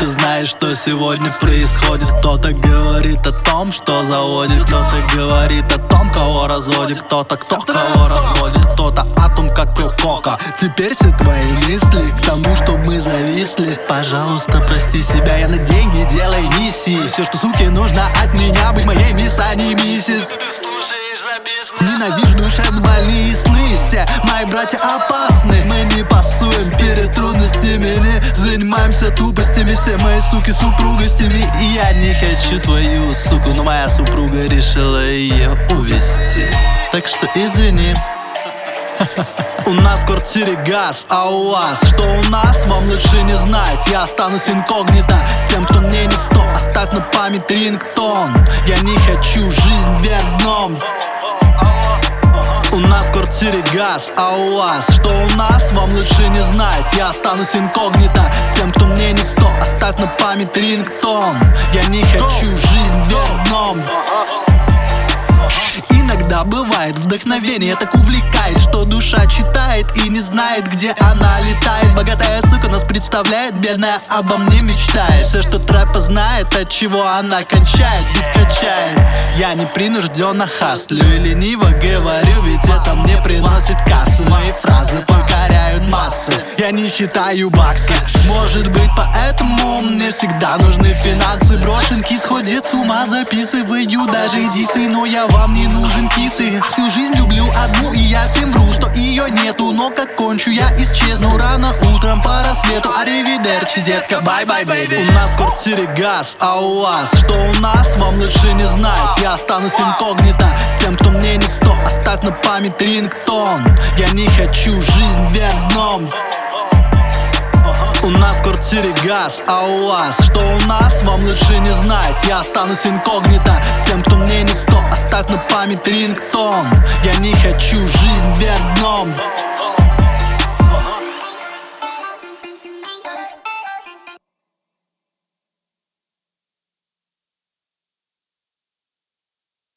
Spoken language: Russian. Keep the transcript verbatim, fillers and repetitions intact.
ты знаешь, что сегодня происходит. Кто-то говорит о том, что заводит, кто-то говорит о том, кого разводит, кто-то кто кого разводит, кто-то о том, как пил кока. Теперь все твои мысли к тому, чтобы мы зависли. Пожалуйста, прости себя, я на деньги делай миссии. Все, что, суке, нужно от меня, быть моей мисс, а не миссис. Ненавижу душевно-больные сны. Все мои братья опасны. Мы не пасуем перед трудностями, не занимаемся тупостями. Все мои суки супругостями. И я не хочу твою суку, но моя супруга решила ее увезти. Так что извини. У нас в квартире газ, а у вас что у нас? Вам лучше не знать, я останусь инкогнито. Тем, кто мне никто, оставь на память рингтон. Я не хочу жизнь вверх дном. У нас в квартире газ, а у вас что у нас? Вам лучше не знать, я останусь инкогнито. Тем, кто мне никто, оставь на память рингтон. Я не хочу жизнь вверх дном. Иногда бывает вдохновение так увлекает, что душа читает и не знает, где она летает. Богатая сука нас представляет, бедная обо мне мечтает. Все, что трэпа знает, от чего она кончает, бит качает. Я не принужденно хаслю и лениво говорю, ведь это мне приносит кассы. Мои фразы покоряют массы, я не считаю баксы. Может быть, поэтому мне всегда нужны финансы. Брошенки сходят с ума, записываю даже дисы, но я вам не нужен кисы. Всю жизнь люблю одну, и я всем вру, что ее нету. Но как кончу, я исчезну рано утром по рассвету. Аривидерчи, детка, бай-бай, бэйби. У нас в квартире газ, а у вас что у нас? Вам лучше не знать, я останусь инкогнито. Тем, кто мне никто, оставь на память рингтон. Я не хочу жизнь вверх дном. У нас в квартире газ, а у вас что у нас? Вам лучше не знать, я останусь инкогнито. Тем, кто мне никто, оставь на память рингтон. Я не хочу жизнь вверх дном.